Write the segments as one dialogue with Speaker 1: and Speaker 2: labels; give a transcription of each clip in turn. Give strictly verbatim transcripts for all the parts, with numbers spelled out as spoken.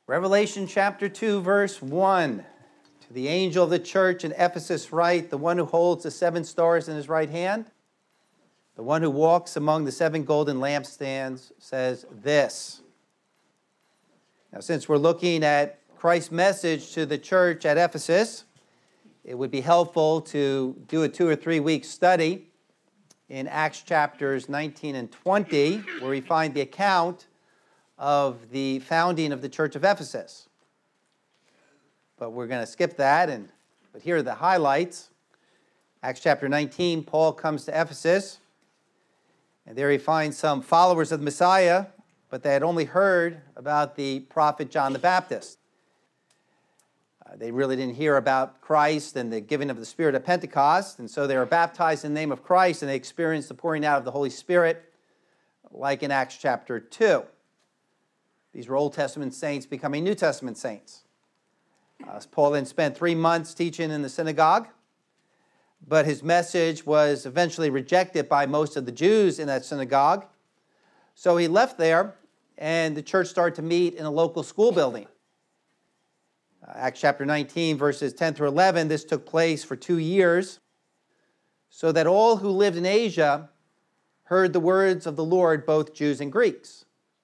Speaker 1: Revelation chapter two, verse one. To the angel of the church in Ephesus write, the one who holds the seven stars in his right hand, the one who walks among the seven golden lampstands, says this. Now, since we're looking at Christ's message to the church at Ephesus, it would be helpful to do a two or three week study in Acts chapters nineteen and twenty, where we find the account of the founding of the church of Ephesus. But we're going to skip that, and but here are the highlights. Acts chapter nineteen, Paul comes to Ephesus, and there he finds some followers of the Messiah, but they had only heard about the prophet John the Baptist. Uh, they really didn't hear about Christ and the giving of the Spirit at Pentecost, and so they were baptized in the name of Christ, and they experienced the pouring out of the Holy Spirit, like in Acts chapter two. These were Old Testament saints becoming New Testament saints. Uh, Paul then spent three months teaching in the synagogue, but his message was eventually rejected by most of the Jews in that synagogue. So he left there, and the church started to meet in a local school building. Uh, Acts chapter nineteen, verses ten through eleven, this took place for two years, so that all who lived in Asia heard the words of the Lord, both Jews and Greeks.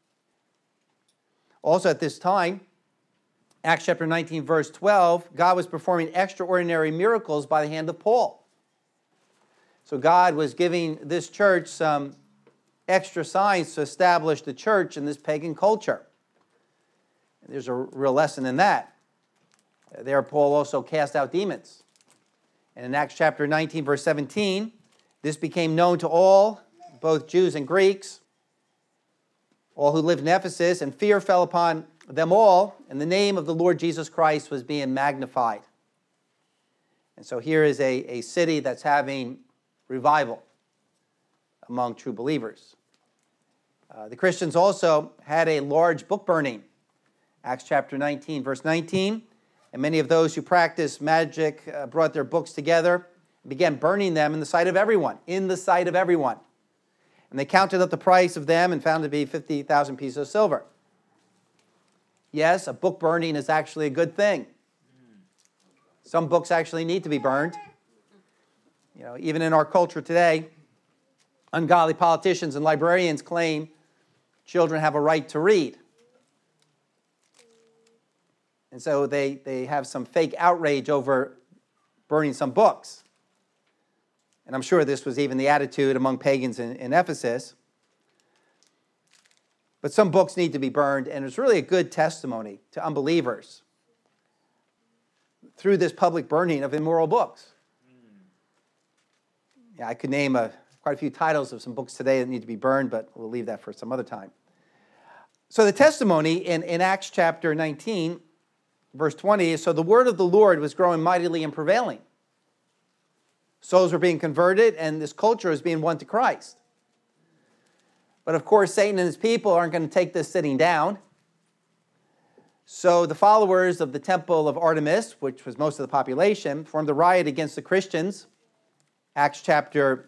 Speaker 1: Also at this time, Acts chapter nineteen, verse twelve, God was performing extraordinary miracles by the hand of Paul. So God was giving this church some extra signs to establish the church in this pagan culture. And there's a real lesson in that. There, Paul also cast out demons. And in Acts chapter nineteen, verse seventeen, this became known to all, both Jews and Greeks, all who lived in Ephesus, and fear fell upon them all, and the name of the Lord Jesus Christ was being magnified. And so here is a, a city that's having revival among true believers. Uh, the Christians also had a large book burning. Acts chapter nineteen, verse nineteen. And many of those who practiced magic uh, brought their books together and began burning them in the sight of everyone, in the sight of everyone. And they counted up the price of them and found it to be fifty thousand pieces of silver. Yes, a book burning is actually a good thing. Some books actually need to be burned. You know, even in our culture today, ungodly politicians and librarians claim children have a right to read. And so they, they have some fake outrage over burning some books. And I'm sure this was even the attitude among pagans in, in Ephesus. But some books need to be burned, and it's really a good testimony to unbelievers through this public burning of immoral books. Yeah, I could name a, quite a few titles of some books today that need to be burned, but we'll leave that for some other time. So the testimony in, in Acts chapter nineteen, verse twenty, is, so the word of the Lord was growing mightily and prevailing. Souls were being converted, and this culture was being won to Christ. But of course, Satan and his people aren't going to take this sitting down. So the followers of the temple of Artemis, which was most of the population, formed a riot against the Christians. Acts chapter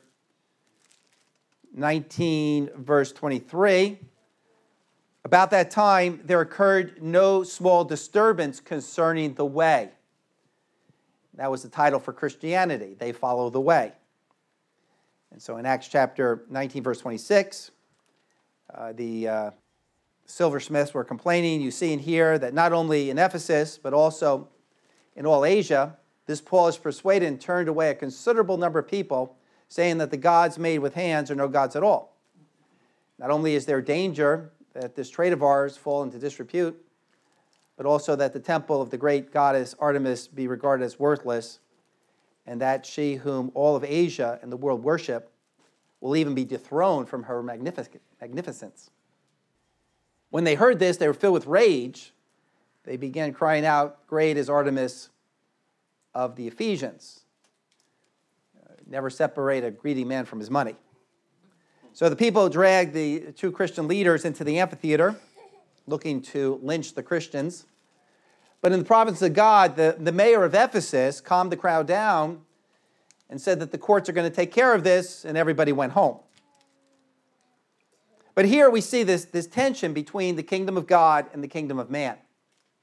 Speaker 1: nineteen, verse twenty-three. About that time, there occurred no small disturbance concerning the way. That was the title for Christianity. They follow the way. And so in Acts chapter nineteen, verse twenty-six, uh, the uh, silversmiths were complaining. You see in here that not only in Ephesus, but also in all Asia, this Paul is persuaded and turned away a considerable number of people, saying that the gods made with hands are no gods at all. Not only is there danger that this trade of ours fall into disrepute, but also that the temple of the great goddess Artemis be regarded as worthless, and that she whom all of Asia and the world worship will even be dethroned from her magnific- magnificence. When they heard this, they were filled with rage. They began crying out, "Great is Artemis of the Ephesians." Uh, never separate a greedy man from his money. So the people dragged the two Christian leaders into the amphitheater, looking to lynch the Christians. But in the province of God, the, the mayor of Ephesus calmed the crowd down and said that the courts are going to take care of this, and everybody went home. But here we see this, this tension between the kingdom of God and the kingdom of man.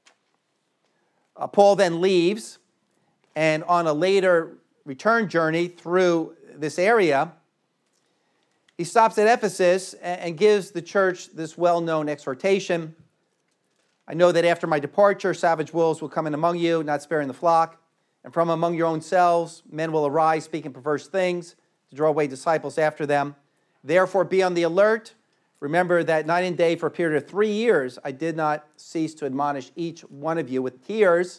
Speaker 1: Uh, Paul then leaves, and on a later return journey through this area, he stops at Ephesus and, and gives the church this well-known exhortation. I know that after my departure, savage wolves will come in among you, not sparing the flock. And from among your own selves, men will arise, speaking perverse things, to draw away disciples after them. Therefore, be on the alert. Remember that night and day for a period of three years, I did not cease to admonish each one of you with tears.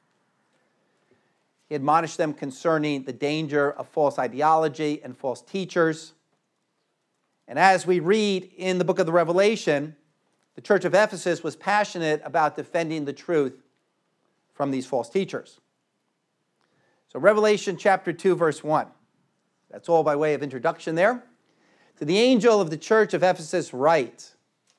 Speaker 1: He admonished them concerning the danger of false ideology and false teachers. And as we read in the book of the Revelation, the church of Ephesus was passionate about defending the truth from these false teachers. So Revelation chapter two, verse one. That's all by way of introduction there. To the angel of the church of Ephesus write.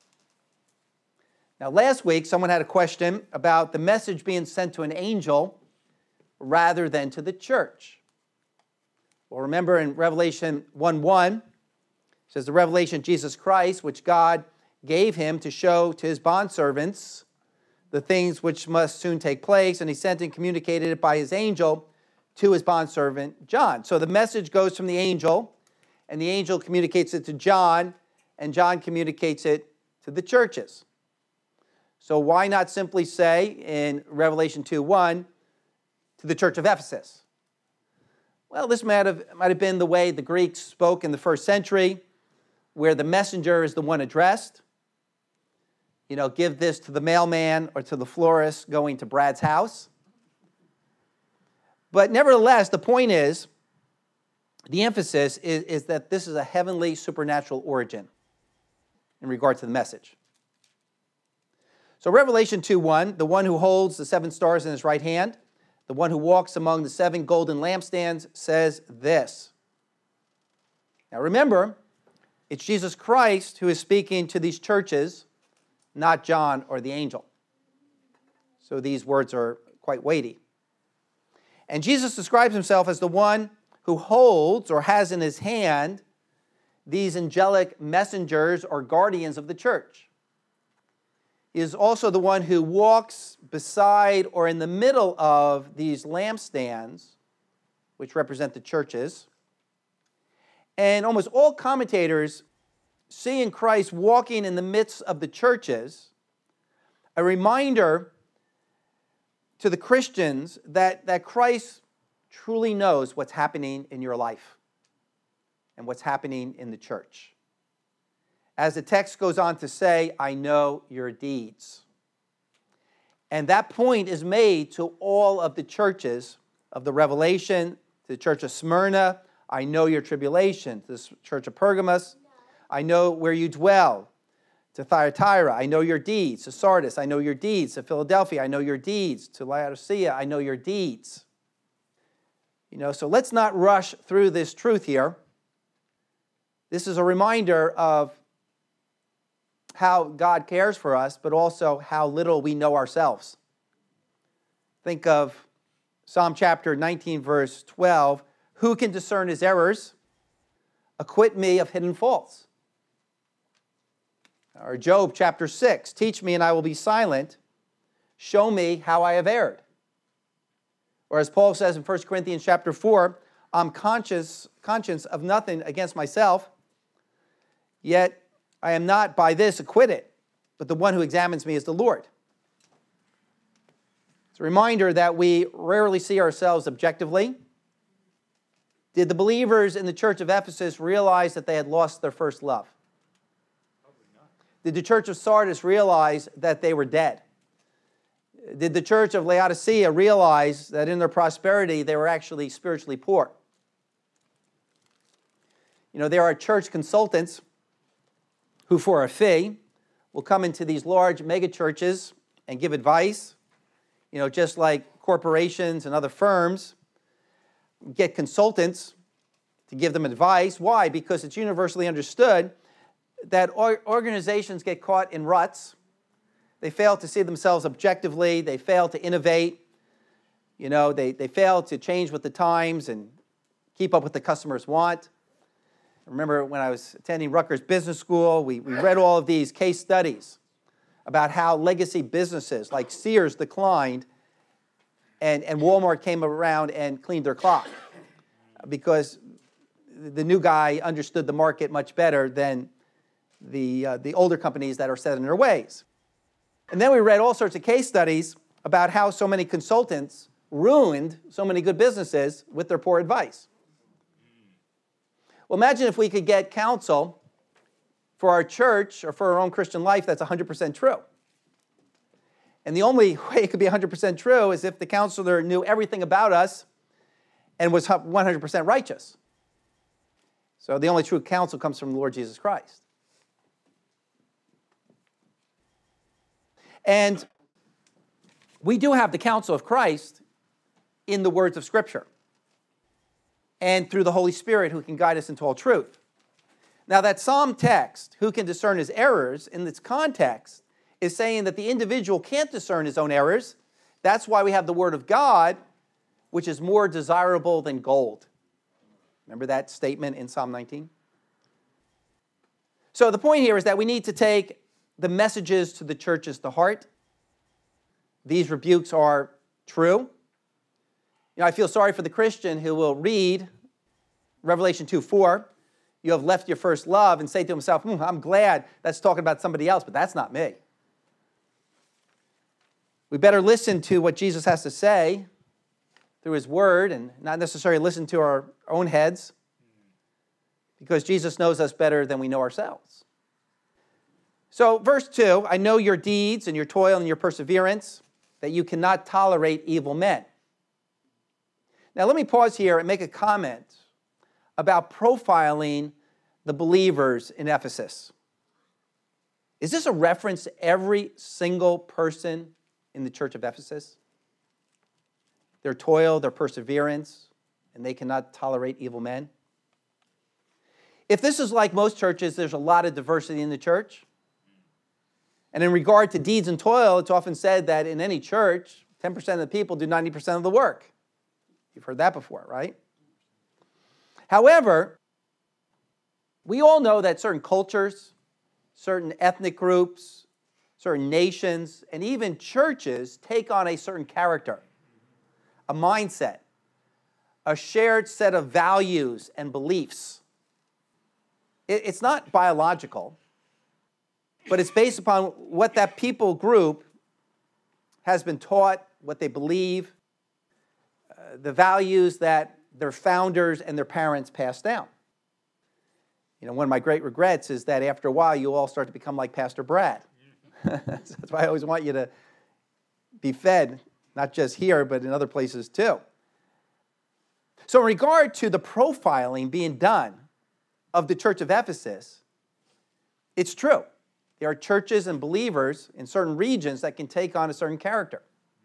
Speaker 1: Now last week, someone had a question about the message being sent to an angel rather than to the church. Well, remember in Revelation one one, it says the revelation of Jesus Christ, which God gave him to show to his bondservants the things which must soon take place, and he sent and communicated it by his angel to his bondservant John. So the message goes from the angel, and the angel communicates it to John, and John communicates it to the churches. So why not simply say in Revelation two one, to the church of Ephesus? Well, this might have, might have been the way the Greeks spoke in the first century, where the messenger is the one addressed. You know, give this to the mailman or to the florist going to Brad's house. But nevertheless, the point is, the emphasis is, is that this is a heavenly supernatural origin in regard to the message. So Revelation two one, the one who holds the seven stars in his right hand, the one who walks among the seven golden lampstands, says this. Now remember, it's Jesus Christ who is speaking to these churches, not John or the angel. So these words are quite weighty. And Jesus describes himself as the one who holds or has in his hand these angelic messengers or guardians of the church. He is also the one who walks beside or in the middle of these lampstands, which represent the churches. And almost all commentators see in Christ walking in the midst of the churches a reminder to the Christians that, that Christ truly knows what's happening in your life and what's happening in the church. As the text goes on to say, I know your deeds. And that point is made to all of the churches of the Revelation, to the church of Smyrna, I know your tribulation, to the church of Pergamos, I know where you dwell, to Thyatira, I know your deeds, to Sardis, I know your deeds, to Philadelphia, I know your deeds, to Laodicea, I know your deeds. You know, so let's not rush through this truth here. This is a reminder of how God cares for us, but also how little we know ourselves. Think of Psalm chapter nineteen, verse twelve. Who can discern his errors? Acquit me of hidden faults. Or Job chapter six. Teach me and I will be silent. Show me how I have erred. Or as Paul says in First Corinthians chapter four, I'm conscious, conscious of nothing against myself, yet I am not by this acquitted, but the one who examines me is the Lord. It's a reminder that we rarely see ourselves objectively. Did the believers in the church of Ephesus realize that they had lost their first love? Did the church of Sardis realize that they were dead? Did the church of Laodicea realize that in their prosperity they were actually spiritually poor? You know, there are church consultants who for a fee will come into these large mega churches and give advice, you know, just like corporations and other firms get consultants to give them advice. Why? Because it's universally understood that organizations get caught in ruts. They fail to see themselves objectively. They fail to innovate. You know, they, they fail to change with the times and keep up with the customers' want. I remember when I was attending Rutgers Business School, we, we read all of these case studies about how legacy businesses like Sears declined And, and Walmart came around and cleaned their clock because the new guy understood the market much better than the, uh, the older companies that are set in their ways. And then we read all sorts of case studies about how so many consultants ruined so many good businesses with their poor advice. Well, imagine if we could get counsel for our church or for our own Christian life that's one hundred percent true. And the only way it could be one hundred percent true is if the counselor knew everything about us and was one hundred percent righteous. So the only true counsel comes from the Lord Jesus Christ. And we do have the counsel of Christ in the words of Scripture and through the Holy Spirit who can guide us into all truth. Now that Psalm text, who can discern his errors, in its context, is saying that the individual can't discern his own errors. That's why we have the Word of God, which is more desirable than gold. Remember that statement in Psalm nineteen? So the point here is that we need to take the messages to the churches to heart. These rebukes are true. You know, I feel sorry for the Christian who will read Revelation two four, you have left your first love, and say to himself, hmm, I'm glad that's talking about somebody else, but that's not me. We better listen to what Jesus has to say through his word and not necessarily listen to our own heads, because Jesus knows us better than we know ourselves. So verse two, I know your deeds and your toil and your perseverance, that you cannot tolerate evil men. Now let me pause here and make a comment about profiling the believers in Ephesus. Is this a reference to every single person in the church of Ephesus? Their toil, their perseverance, and they cannot tolerate evil men? If this is like most churches, there's a lot of diversity in the church. And in regard to deeds and toil, it's often said that in any church, ten percent of the people do ninety percent of the work. You've heard that before, right? However, we all know that certain cultures, certain ethnic groups, certain nations, and even churches take on a certain character, a mindset, a shared set of values and beliefs. It's not biological, but it's based upon what that people group has been taught, what they believe, uh, the values that their founders and their parents passed down. You know, one of my great regrets is that after a while, you all start to become like Pastor Brad. That's why I always want you to be fed, not just here, but in other places too. So in regard to the profiling being done of the church of Ephesus, it's true. There are churches and believers in certain regions that can take on a certain character.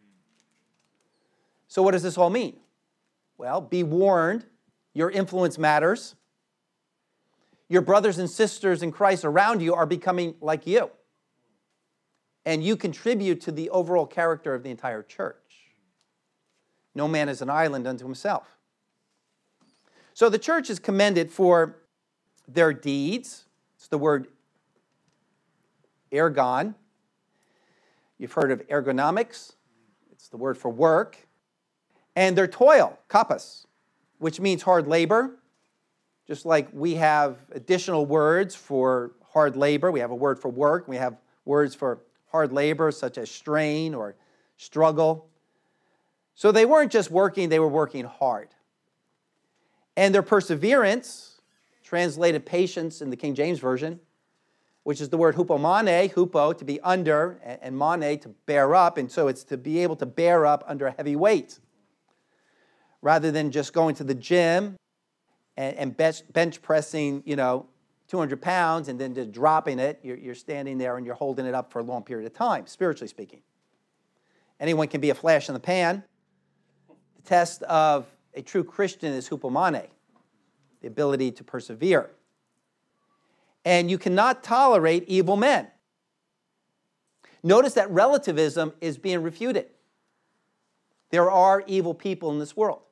Speaker 1: So what does this all mean? Well, be warned, your influence matters. Your brothers and sisters in Christ around you are becoming like you. And you contribute to the overall character of the entire church. No man is an island unto himself. So the church is commended for their deeds. It's the word ergon. You've heard of ergonomics. It's the word for work. And their toil, kappas, which means hard labor. Just like we have additional words for hard labor. We have a word for work. We have words for hard labor, such as strain or struggle. So they weren't just working, they were working hard. And their perseverance, translated patience in the King James Version, which is the word hupomane, hupo, to be under, and mane, to bear up. And so it's to be able to bear up under a heavy weight. Rather than just going to the gym and, and bench, bench pressing, you know, two hundred pounds and then just dropping it, you're, you're standing there and you're holding it up for a long period of time, spiritually speaking. Anyone can be a flash in the pan. The test of a true Christian is hupomane, the ability to persevere. And you cannot tolerate evil men. Notice that relativism is being refuted. There are evil people in this world.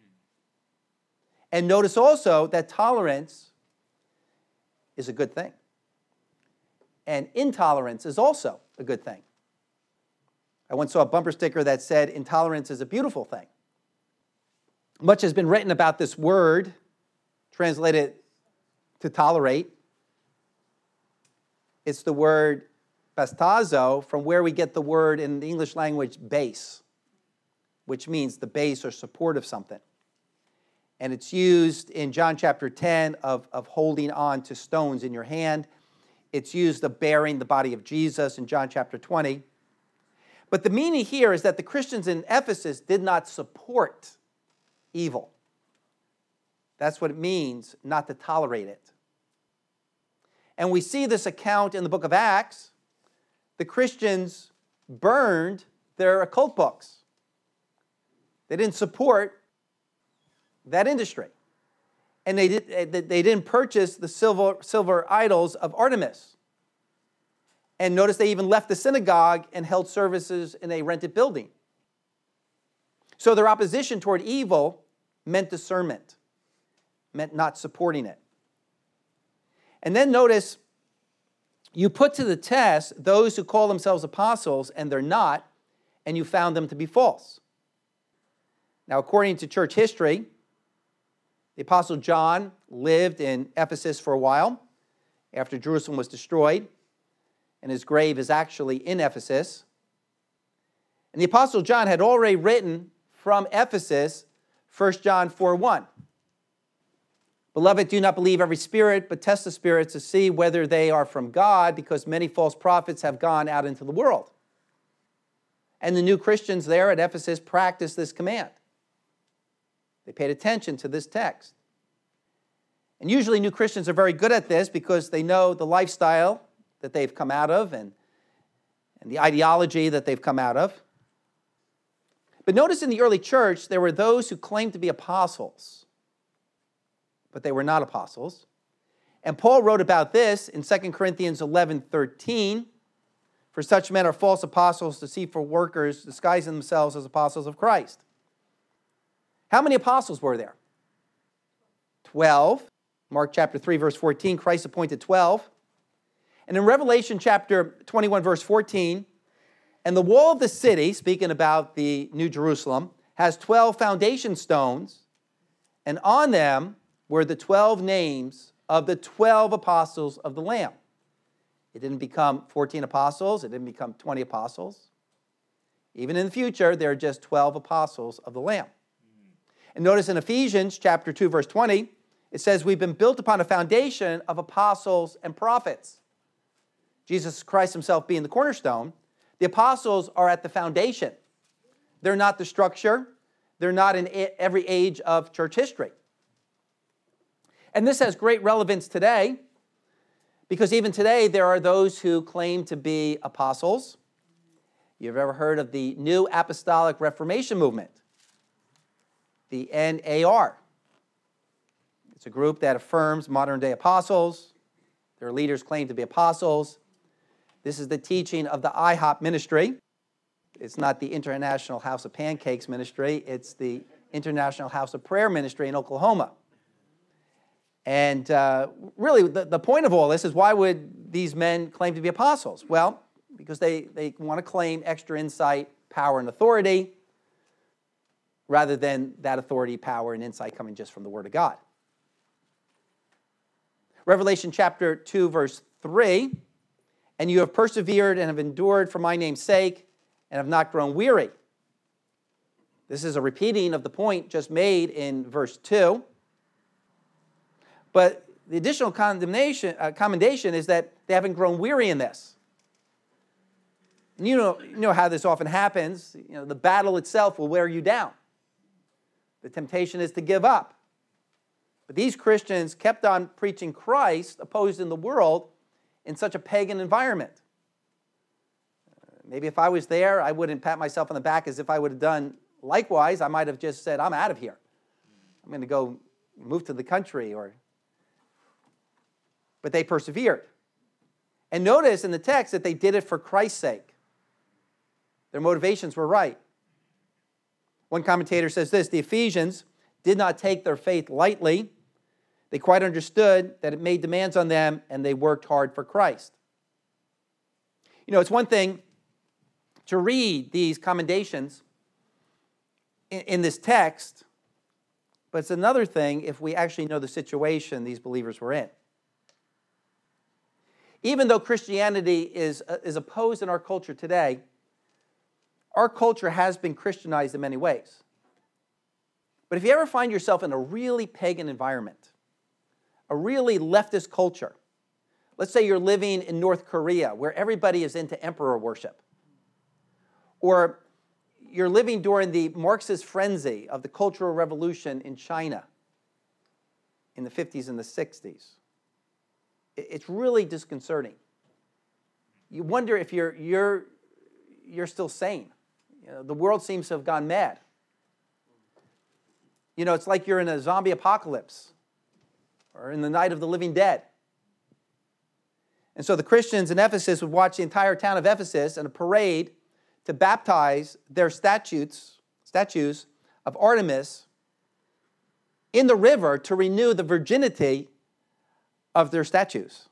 Speaker 1: And notice also that tolerance is a good thing. And intolerance is also a good thing. I once saw a bumper sticker that said, "Intolerance is a beautiful thing." Much has been written about this word, translated to tolerate. It's the word bastazo, from where we get the word in the English language base, which means the base or support of something. And it's used in John chapter ten of, of holding on to stones in your hand. It's used of bearing the body of Jesus in John chapter twenty. But the meaning here is that the Christians in Ephesus did not support evil. That's what it means, not to tolerate it. And we see this account in the book of Acts. The Christians burned their occult books. They didn't support that industry. And they, did, they didn't purchase the silver, silver idols of Artemis. And notice they even left the synagogue and held services in a rented building. So their opposition toward evil meant discernment, meant not supporting it. And then notice, you put to the test those who call themselves apostles and they're not, and you found them to be false. Now, according to church history, the Apostle John lived in Ephesus for a while after Jerusalem was destroyed, and his grave is actually in Ephesus. And the Apostle John had already written from Ephesus First John four one. Beloved, do not believe every spirit, but test the spirits to see whether they are from God, because many false prophets have gone out into the world. And the new Christians there at Ephesus practiced this command. They paid attention to this text. And usually new Christians are very good at this because they know the lifestyle that they've come out of and, and the ideology that they've come out of. But notice in the early church, there were those who claimed to be apostles, but they were not apostles. And Paul wrote about this in Second Corinthians eleven thirteen. For such men are false apostles, deceitful workers, disguising themselves as apostles of Christ. How many apostles were there? Twelve. Mark chapter three, verse fourteen, Christ appointed twelve. And in Revelation chapter twenty-one, verse fourteen, and the wall of the city, speaking about the New Jerusalem, has twelve foundation stones, and on them were the twelve names of the twelve apostles of the Lamb. It didn't become fourteen apostles. It didn't become twenty apostles. Even in the future, there are just twelve apostles of the Lamb. And notice in Ephesians chapter two, verse twenty, it says, we've been built upon a foundation of apostles and prophets. Jesus Christ himself being the cornerstone. The apostles are at the foundation. They're not the structure. They're not in every age of church history. And this has great relevance today, because even today there are those who claim to be apostles. You've ever heard of the New Apostolic Reformation Movement, the N A R? It's a group that affirms modern-day apostles. Their leaders claim to be apostles. This is the teaching of the I HOP ministry. It's not the International House of Pancakes ministry. It's the International House of Prayer ministry in Oklahoma. And uh, really, the, the point of all this is, why would these men claim to be apostles? Well, because they, they want to claim extra insight, power, and authority, rather than that authority, power, and insight coming just from the Word of God. Revelation chapter two, verse three, and you have persevered and have endured for my name's sake, and have not grown weary. This is a repeating of the point just made in verse two. But the additional condemnation, uh, commendation is that they haven't grown weary in this. And you know, you know how this often happens. You know, the battle itself will wear you down. The temptation is to give up. But these Christians kept on preaching Christ, opposed in the world, in such a pagan environment. Uh, maybe if I was there, I wouldn't pat myself on the back as if I would have done likewise. I might have just said, I'm out of here. I'm going to go move to the country. Or, But they persevered. And notice in the text that they did it for Christ's sake. Their motivations were right. One commentator says this: the Ephesians did not take their faith lightly. They quite understood that it made demands on them, and they worked hard for Christ. You know, it's one thing to read these commendations in, in this text, but it's another thing if we actually know the situation these believers were in. Even though Christianity is, uh, is opposed in our culture today, our culture has been Christianized in many ways. But if you ever find yourself in a really pagan environment, a really leftist culture, let's say you're living in North Korea where everybody is into emperor worship, or you're living during the Marxist frenzy of the Cultural Revolution in China in the fifties and the sixties. It's really disconcerting. You wonder if you're, you're, you're still sane. You know, the world seems to have gone mad. You know, it's like you're in a zombie apocalypse or in the night of the living dead. And so the Christians in Ephesus would watch the entire town of Ephesus in a parade to baptize their statues, statues of Artemis in the river to renew the virginity of their statues.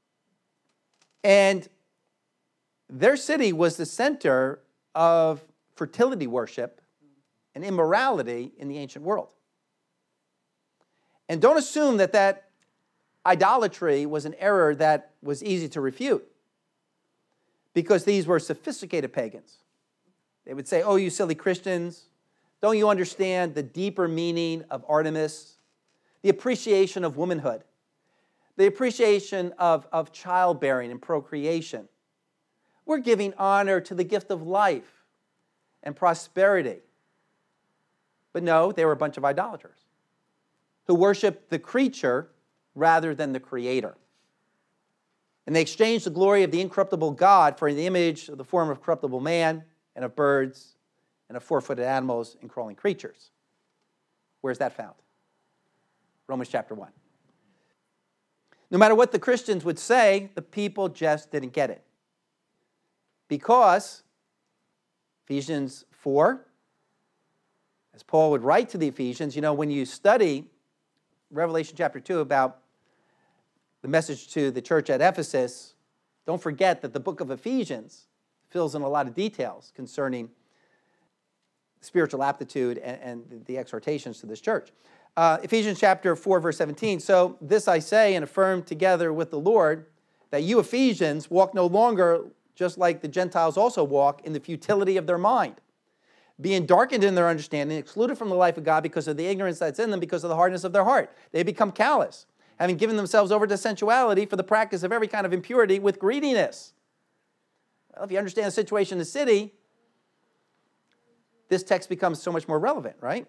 Speaker 1: And their city was the center of fertility worship and immorality in the ancient world. And don't assume that that idolatry was an error that was easy to refute, because these were sophisticated pagans. They would say, oh, you silly Christians, don't you understand the deeper meaning of Artemis, the appreciation of womanhood, the appreciation of, of childbearing and procreation? We're giving honor to the gift of life and prosperity. But no, they were a bunch of idolaters who worshiped the creature rather than the creator. And they exchanged the glory of the incorruptible God for the image of the form of corruptible man and of birds and of four-footed animals and crawling creatures. Where's that found? Romans chapter one. No matter what the Christians would say, the people just didn't get it. Because Ephesians four, as Paul would write to the Ephesians, you know, when you study Revelation chapter two about the message to the church at Ephesus, don't forget that the book of Ephesians fills in a lot of details concerning spiritual aptitude and, and the exhortations to this church. Uh, Ephesians chapter four, verse seventeen, so this I say and affirm together with the Lord, that you Ephesians walk no longer just like the Gentiles also walk in the futility of their mind, being darkened in their understanding, excluded from the life of God because of the ignorance that's in them, because of the hardness of their heart. They become callous, having given themselves over to sensuality for the practice of every kind of impurity with greediness. Well, if you understand the situation in the city, this text becomes so much more relevant, right?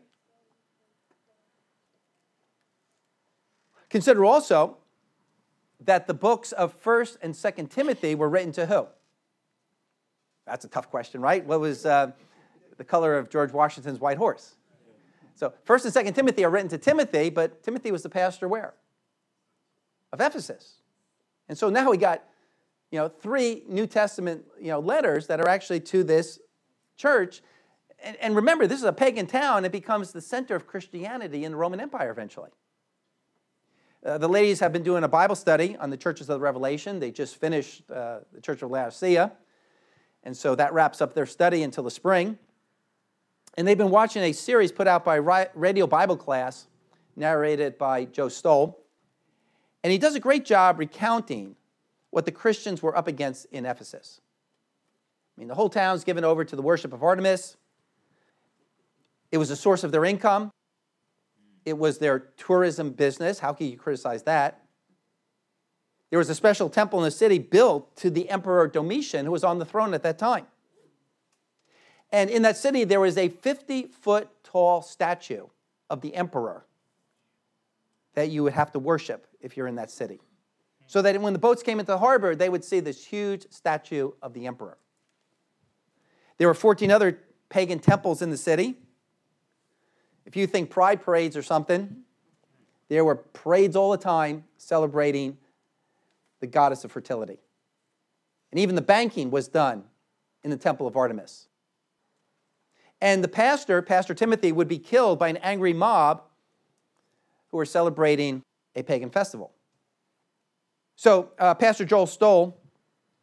Speaker 1: Consider also that the books of First and Second Timothy were written to who? That's a tough question, right? What was uh, the color of George Washington's white horse? So First and Second Timothy are written to Timothy, but Timothy was the pastor where? Of Ephesus. And so now we got, you know, three New Testament, you know, letters that are actually to this church. And, and remember, this is a pagan town. It becomes the center of Christianity in the Roman Empire eventually. Uh, the ladies have been doing a Bible study on the churches of the Revelation. They just finished uh, the Church of Laodicea. And so that wraps up their study until the spring. And they've been watching a series put out by Radio Bible Class, narrated by Joe Stoll. And he does a great job recounting what the Christians were up against in Ephesus. I mean, the whole town's given over to the worship of Artemis. It was a source of their income. It was their tourism business. How can you criticize that? There was a special temple in the city built to the Emperor Domitian, who was on the throne at that time. And in that city, there was a fifty-foot tall statue of the emperor that you would have to worship if you're in that city. So that when the boats came into the harbor, they would see this huge statue of the emperor. There were fourteen other pagan temples in the city. If you think pride parades or something, there were parades all the time celebrating the goddess of fertility. And even the banking was done in the temple of Artemis. And the pastor, Pastor Timothy, would be killed by an angry mob who were celebrating a pagan festival. So uh, Pastor Joel Stoll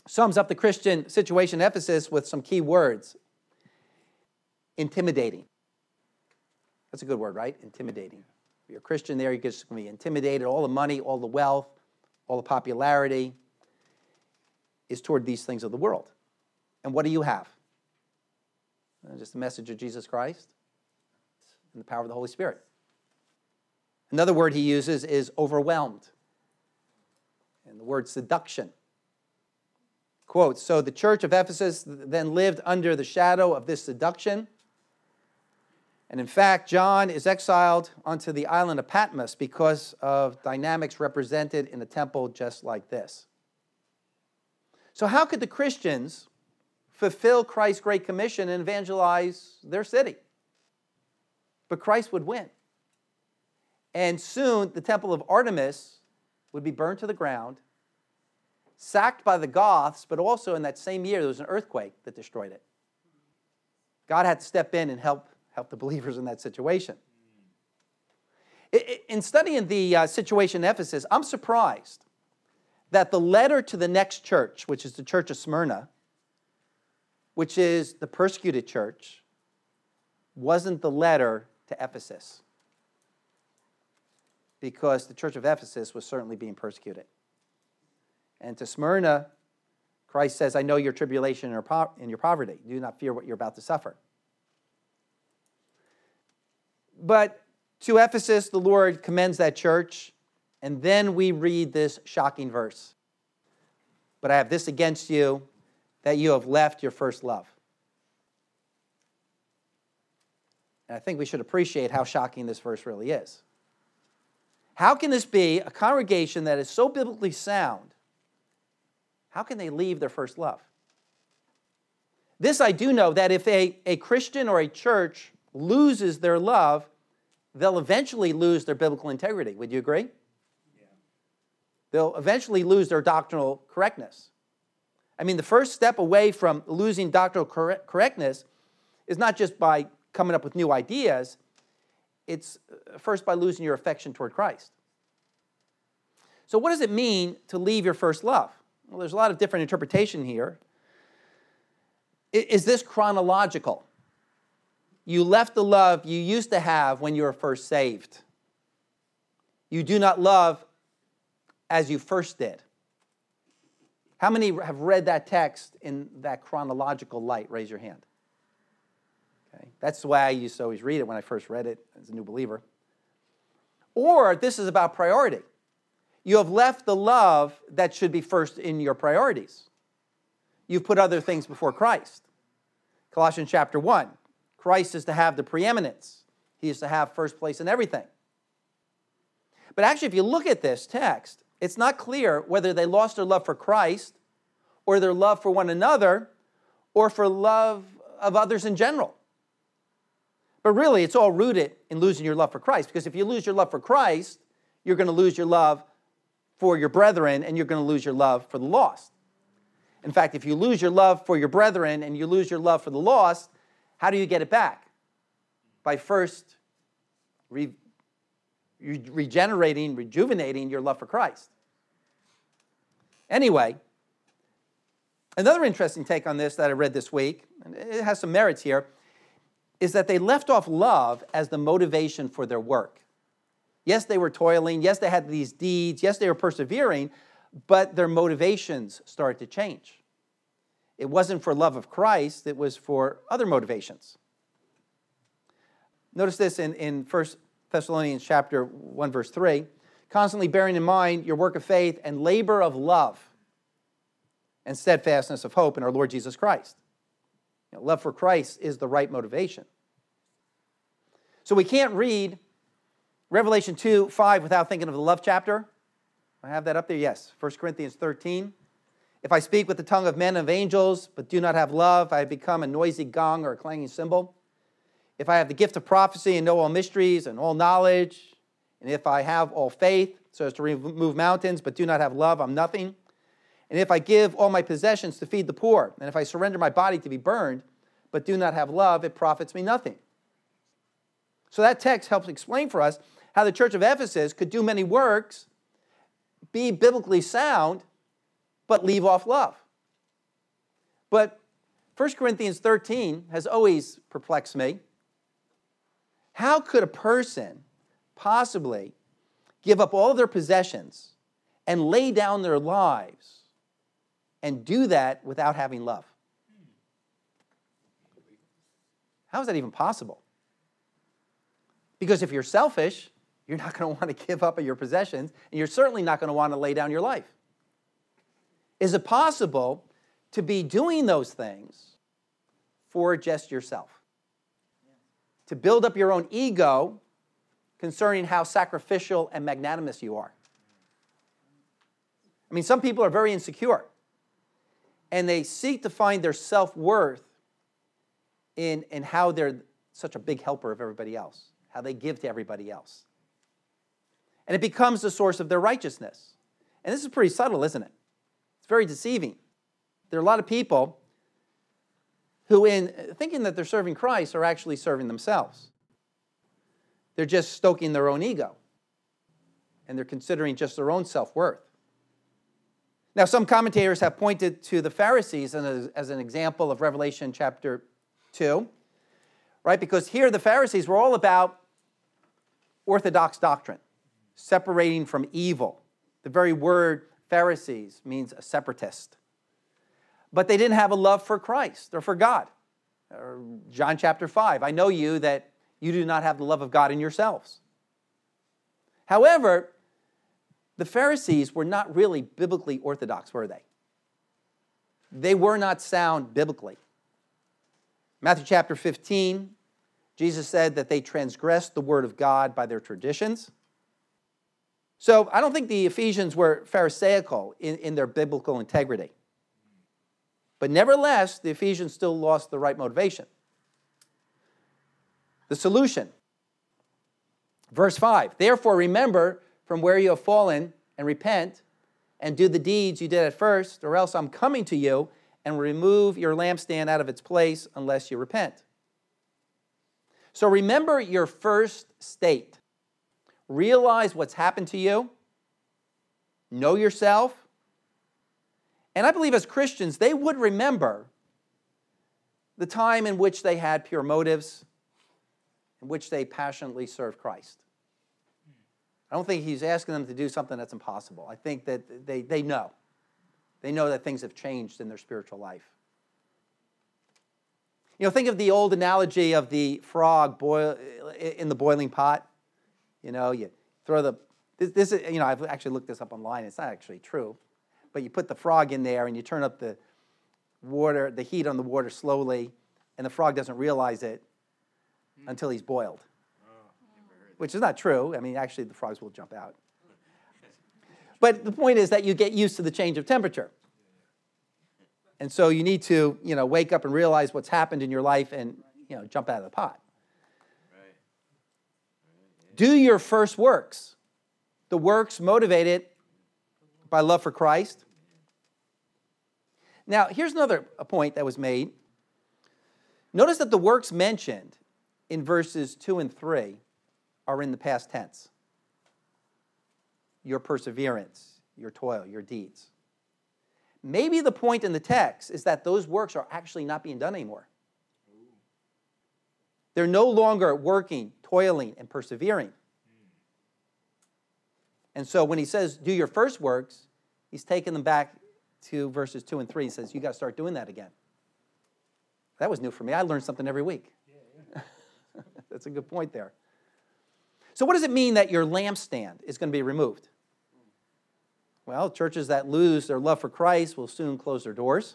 Speaker 1: sums up the Christian situation in Ephesus with some key words. Intimidating. That's a good word, right? Intimidating. If you're a Christian there, you're just going to be intimidated. All the money, all the wealth, all the popularity is toward these things of the world. And what do you have? Uh, Just the message of Jesus Christ and the power of the Holy Spirit. Another word he uses is overwhelmed. And the word seduction. Quote, so the church of Ephesus then lived under the shadow of this seduction. And in fact, John is exiled onto the island of Patmos because of dynamics represented in a temple just like this. So how could the Christians fulfill Christ's Great Commission and evangelize their city? But Christ would win. And soon the temple of Artemis would be burned to the ground, sacked by the Goths, but also in that same year there was an earthquake that destroyed it. God had to step in and help, help the believers in that situation. In studying the uh, situation in Ephesus, I'm surprised that the letter to the next church, which is the church of Smyrna, which is the persecuted church, wasn't the letter to Ephesus. Because the church of Ephesus was certainly being persecuted. And to Smyrna, Christ says, I know your tribulation and your poverty. Do not fear what you're about to suffer. But to Ephesus, the Lord commends that church. And then we read this shocking verse. But I have this against you, that you have left your first love. And I think we should appreciate how shocking this verse really is. How can this be a congregation that is so biblically sound? How can they leave their first love? This I do know, that if a, a Christian or a church loses their love, they'll eventually lose their biblical integrity. Would you agree? Yeah. They'll eventually lose their doctrinal correctness. I mean, the first step away from losing doctrinal correct, correctness is not just by coming up with new ideas. It's first by losing your affection toward Christ. So what does it mean to leave your first love? Well, there's a lot of different interpretation here. Is this chronological? You left the love you used to have when you were first saved. You do not love as you first did. How many have read that text in that chronological light? Raise your hand. Okay. That's the way I used to always read it when I first read it as a new believer. Or this is about priority. You have left the love that should be first in your priorities. You've put other things before Christ. Colossians chapter one. Christ is to have the preeminence. He is to have first place in everything. But actually, if you look at this text, it's not clear whether they lost their love for Christ or their love for one another or for love of others in general. But really, it's all rooted in losing your love for Christ. Because if you lose your love for Christ, you're going to lose your love for your brethren, and you're going to lose your love for the lost. In fact, if you lose your love for your brethren and you lose your love for the lost, how do you get it back? By first re- re- regenerating, rejuvenating your love for Christ. Anyway, another interesting take on this that I read this week, and it has some merits here, is that they left off love as the motivation for their work. Yes, they were toiling. Yes, they had these deeds. Yes, they were persevering, but their motivations started to change. It wasn't for love of Christ. It was for other motivations. Notice this in, in First Thessalonians chapter one, verse three. Constantly bearing in mind your work of faith and labor of love and steadfastness of hope in our Lord Jesus Christ. You know, love for Christ is the right motivation. So we can't read Revelation two, five without thinking of the love chapter. I have that up there, yes. First Corinthians thirteen. If I speak with the tongue of men and of angels, but do not have love, I have become a noisy gong or a clanging cymbal. If I have the gift of prophecy and know all mysteries and all knowledge, and if I have all faith so as to remove mountains, but do not have love, I'm nothing. And if I give all my possessions to feed the poor, and if I surrender my body to be burned, but do not have love, it profits me nothing. So that text helps explain for us how the church of Ephesus could do many works, be biblically sound, but leave off love. But First Corinthians thirteen has always perplexed me. How could a person possibly give up all of their possessions and lay down their lives and do that without having love? How is that even possible? Because if you're selfish, you're not going to want to give up your possessions, and you're certainly not going to want to lay down your life. Is it possible to be doing those things for just yourself? To build up your own ego concerning how sacrificial and magnanimous you are? I mean, some people are very insecure, and they seek to find their self-worth in, in how they're such a big helper of everybody else, how they give to everybody else. And it becomes the source of their righteousness. And this is pretty subtle, isn't it? It's very deceiving. There are a lot of people who, in thinking that they're serving Christ, are actually serving themselves. They're just stoking their own ego, and they're considering just their own self-worth. Now, some commentators have pointed to the Pharisees as, as an example of Revelation chapter two, right? Because here the Pharisees were all about orthodox doctrine, separating from evil. The very word Pharisees means a separatist. But they didn't have a love for Christ or for God. Or John chapter five, I know you that you do not have the love of God in yourselves. However, the Pharisees were not really biblically orthodox, were they? They were not sound biblically. Matthew chapter fifteen, Jesus said that they transgressed the word of God by their traditions. So I don't think the Ephesians were Pharisaical in, in their biblical integrity. But nevertheless, the Ephesians still lost the right motivation. The solution. Verse five, therefore remember from where you have fallen and repent and do the deeds you did at first, or else I'm coming to you and remove your lampstand out of its place unless you repent. So remember your first state. Realize what's happened to you. Know yourself. And I believe as Christians, they would remember the time in which they had pure motives, in which they passionately served Christ. I don't think he's asking them to do something that's impossible. I think that they, they know. They know that things have changed in their spiritual life. You know, think of the old analogy of the frog boil in the boiling pot. You know, you throw the, this, this is, you know, I've actually looked this up online. It's not actually true. But you put the frog in there and you turn up the water, the heat on the water slowly, and the frog doesn't realize it until he's boiled. Which is not true. I mean, actually, the frogs will jump out. But the point is that you get used to the change of temperature. And so you need to, you know, wake up and realize what's happened in your life and, you know, jump out of the pot. Right. Do your first works. The works motivated by love for Christ. Now, here's another point that was made. Notice that the works mentioned in verses two and three are in the past tense. Your perseverance, your toil, your deeds. Maybe the point in the text is that those works are actually not being done anymore. They're no longer working, toiling, and persevering. And so when he says, do your first works, he's taking them back to verses two and three. He says, you got to start doing that again. That was new for me. I learn something every week. Yeah, yeah. That's a good point there. So what does it mean that your lampstand is going to be removed? Well, churches that lose their love for Christ will soon close their doors.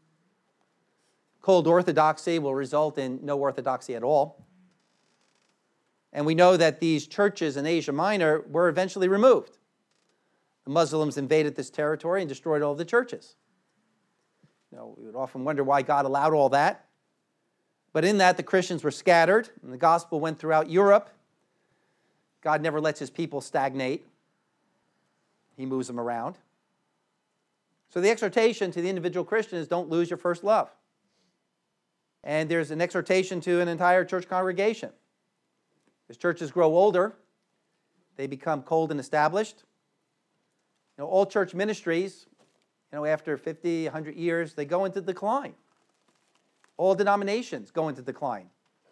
Speaker 1: Cold orthodoxy will result in no orthodoxy at all. And we know that these churches in Asia Minor were eventually removed. The Muslims invaded this territory and destroyed all the churches. You know, we would often wonder why God allowed all that. But in that, the Christians were scattered, and the gospel went throughout Europe. God never lets his people stagnate. He moves them around. So the exhortation to the individual Christian is don't lose your first love. And there's an exhortation to an entire church congregation. As churches grow older, they become cold and established. You know, all church ministries, you know, after fifty, one hundred years, they go into decline. All denominations go into decline.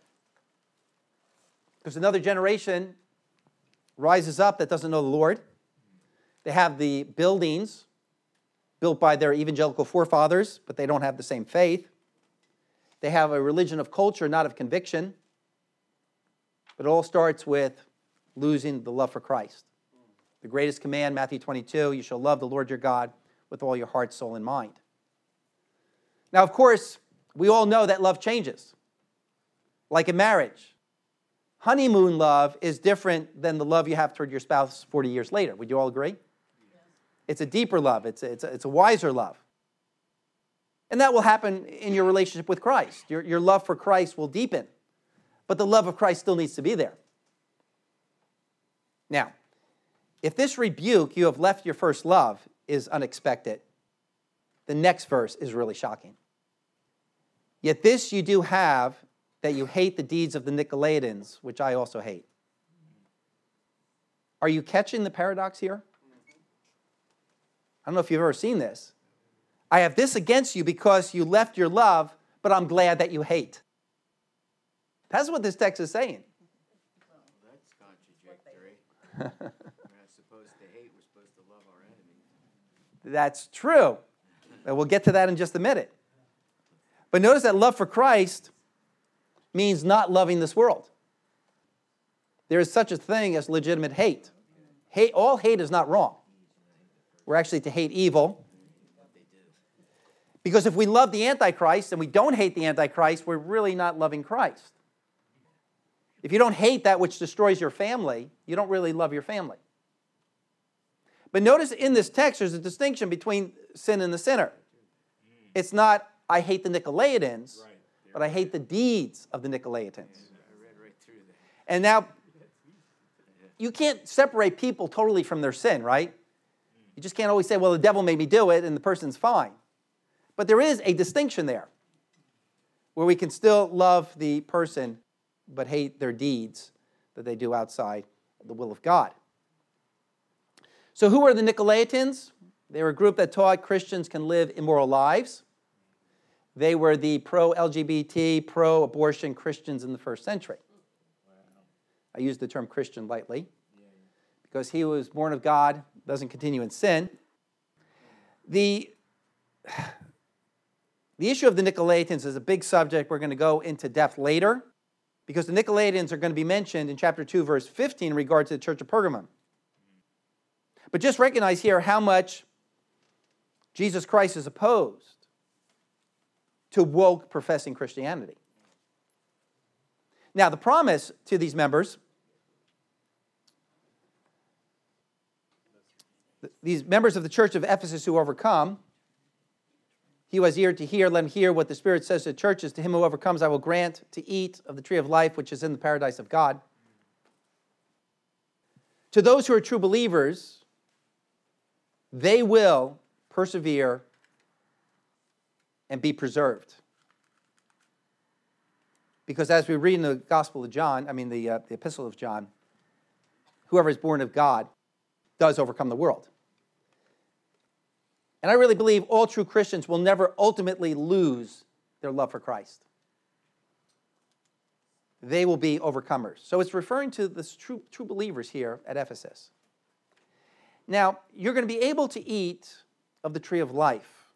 Speaker 1: Because another generation rises up that doesn't know the Lord. They have the buildings built by their evangelical forefathers, but they don't have the same faith. They have a religion of culture, not of conviction. But it all starts with losing the love for Christ. The greatest command, Matthew twenty-two, you shall love the Lord your God with all your heart, soul, and mind. Now, of course, we all know that love changes. Like in marriage. Honeymoon love is different than the love you have toward your spouse forty years later. Would you all agree? Yes. It's a deeper love. It's a, it's, a, it's a wiser love. And that will happen in your relationship with Christ. Your, your love for Christ will deepen. But the love of Christ still needs to be there. Now, if this rebuke, you have left your first love, is unexpected, the next verse is really shocking. Yet this you do have, that you hate the deeds of the Nicolaitans, which I also hate. Are you catching the paradox here? I don't know if you've ever seen this. I have this against you because you left your love, but I'm glad that you hate. That's what this text is saying.
Speaker 2: Well, that's contradictory. We're not supposed to hate, we're supposed to love our enemies.
Speaker 1: That's true. And we'll get to that in just a minute. But notice that love for Christ means not loving this world. There is such a thing as legitimate hate. Hate, all hate is not wrong. We're actually to hate evil. Because if we love the Antichrist and we don't hate the Antichrist, we're really not loving Christ. If you don't hate that which destroys your family, you don't really love your family. But notice in this text, there's a distinction between sin and the sinner. It's not, I hate the Nicolaitans, but I hate the deeds of the Nicolaitans. And now, you can't separate people totally from their sin, right? You just can't always say, well, the devil made me do it, and the person's fine. But there is a distinction there, where we can still love the person, but hate their deeds that they do outside the will of God. So who are the Nicolaitans? They were a group that taught Christians can live immoral lives. They were the pro-L G B T, pro-abortion Christians in the first century. I use the term Christian lightly, because he who was born of God doesn't continue in sin. The, the issue of the Nicolaitans is a big subject we're going to go into depth later, because the Nicolaitans are going to be mentioned in chapter two, verse fifteen, in regard to the church of Pergamum. But just recognize here how much Jesus Christ is opposed to woke professing Christianity. Now, the promise to these members, these members of the church of Ephesus who overcome, he who has ear to hear, let him hear what the Spirit says to the churches. To him who overcomes, I will grant to eat of the tree of life, which is in the paradise of God. To those who are true believers, they will persevere and be preserved. Because as we read in the Gospel of John, I mean the, uh, the Epistle of John, whoever is born of God does overcome the world. And I really believe all true Christians will never ultimately lose their love for Christ. They will be overcomers. So it's referring to the true, true believers here at Ephesus. Now, you're going to be able to eat of the tree of life.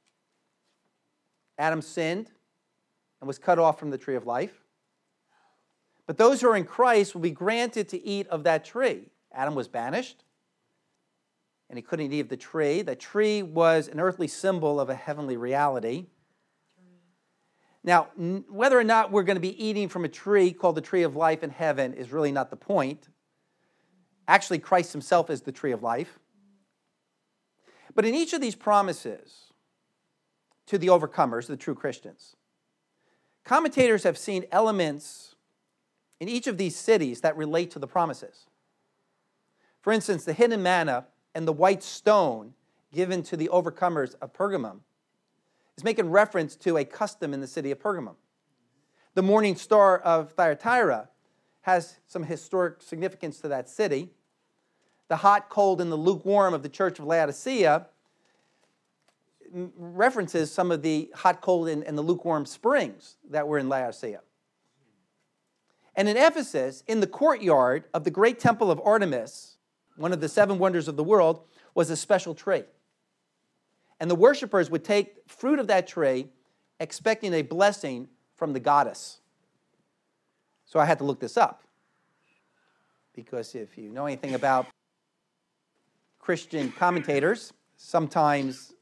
Speaker 1: Adam sinned and was cut off from the tree of life. But those who are in Christ will be granted to eat of that tree. Adam was banished, and he couldn't eat of the tree. The tree was an earthly symbol of a heavenly reality. Now, whether or not we're going to be eating from a tree called the tree of life in heaven is really not the point. Actually, Christ himself is the tree of life. But in each of these promises to the overcomers, the true Christians, commentators have seen elements in each of these cities that relate to the promises. For instance, the hidden manna and the white stone given to the overcomers of Pergamum is making reference to a custom in the city of Pergamum. The morning star of Thyatira has some historic significance to that city. The hot, cold, and the lukewarm of the church of Laodicea m- references some of the hot, cold, and, and the lukewarm springs that were in Laodicea. And in Ephesus, in the courtyard of the great temple of Artemis, one of the seven wonders of the world, was a special tree. And the worshipers would take fruit of that tree, expecting a blessing from the goddess. So I had to look this up. Because if you know anything about Christian commentators, sometimes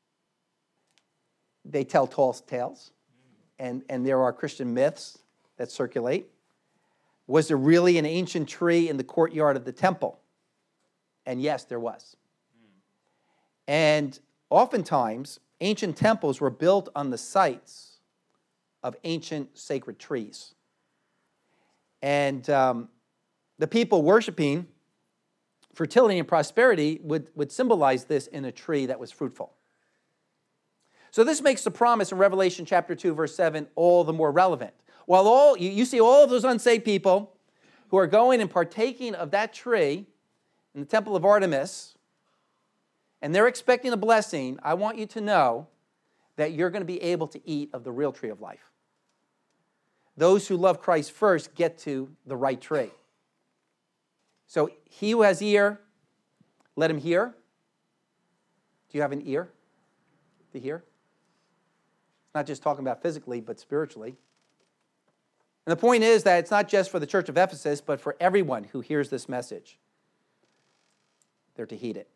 Speaker 1: they tell tall tales, and, and there are Christian myths that circulate. Was there really an ancient tree in the courtyard of the temple? And yes, there was. And oftentimes, ancient temples were built on the sites of ancient sacred trees. And um, the people worshiping fertility and prosperity would, would symbolize this in a tree that was fruitful. So this makes the promise in Revelation chapter two, verse seven, all the more relevant. While all you, you see all of those unsaved people who are going and partaking of that tree in the temple of Artemis, and they're expecting a blessing, I want you to know that you're going to be able to eat of the real tree of life. Those who love Christ first get to the right tree. So he who has ear, let him hear. Do you have an ear to hear? Not just talking about physically, but spiritually. And the point is that it's not just for the church of Ephesus, but for everyone who hears this message. They're to heed it.